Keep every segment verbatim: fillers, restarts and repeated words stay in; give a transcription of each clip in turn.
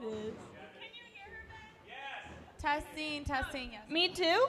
this? Testing, testing, yes. Me too?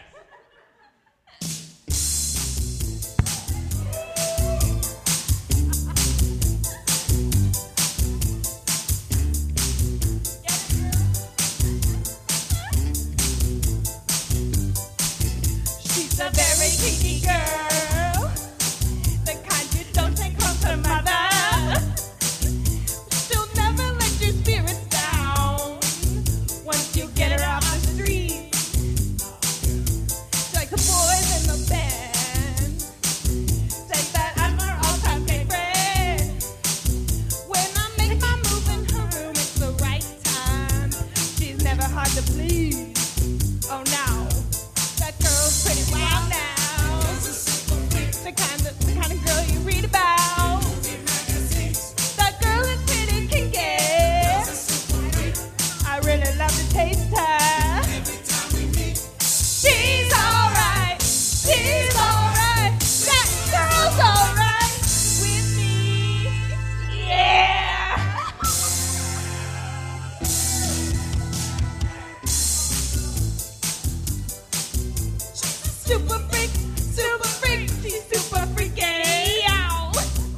She's a very kinky girl, the kind you don't take home to mother. She'll never let your spirits down once you get her off the street. She's like the boys in the band say that I'm her all-time favorite. When I make my move in her room, it's the right time. She's never hard to please. Oh, now that girl's pretty wild now. The kind of the kind of girl you read about. That girl is pretty kinky. I really love to taste her. She's alright. She's alright. That girl's alright with me. Yeah. Super freak, super freak, she's super freaky. Ow.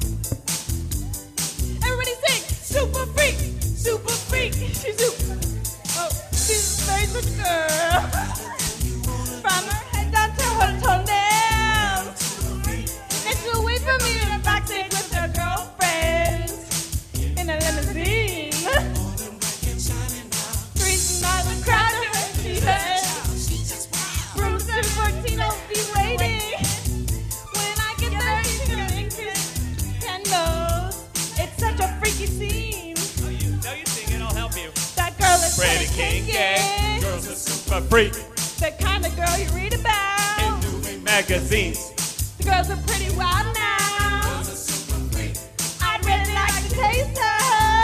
Everybody sing, super freak, super freak, she's super. Oh, she's a very good girl. From her head down to her toenails. And she'll wait for me in the backseat with her girlfriends in a limousine. Three smiling crowd of her seats. Room seven fourteen, I'll be waiting. When I get there, she's gonna kiss candles. It's such a freaky scene. Oh, you know you sing it, I'll help you. That girl is Pretty pretty kinky. kinky. Girl's a super freak. The kind of girl you read In about. movie magazines. The girls are pretty wild now. I'd really like to taste her.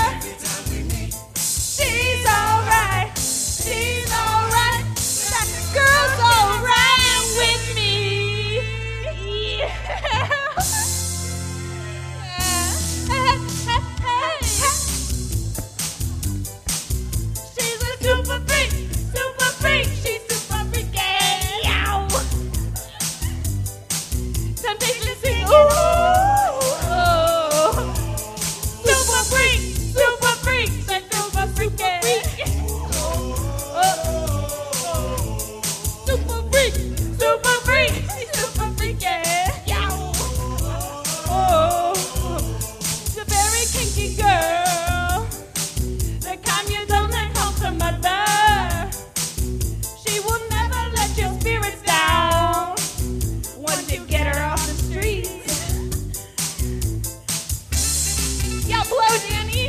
She's alright. She's alright. That girl's alright with me. She's a super freak, super freak. She's super freaky. Ow. Temptation sing. Ooh. Super freak, super freak. That super freaky. Super freak, super freak, she's super freaky. Yow. Oh, she's a very kinky girl, the kind you don't let home to mother. She will never let your spirits down once you get her off the street. Y'all blow, Danny.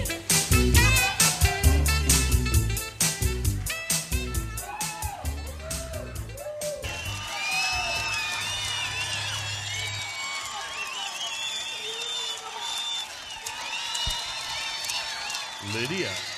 Lydia.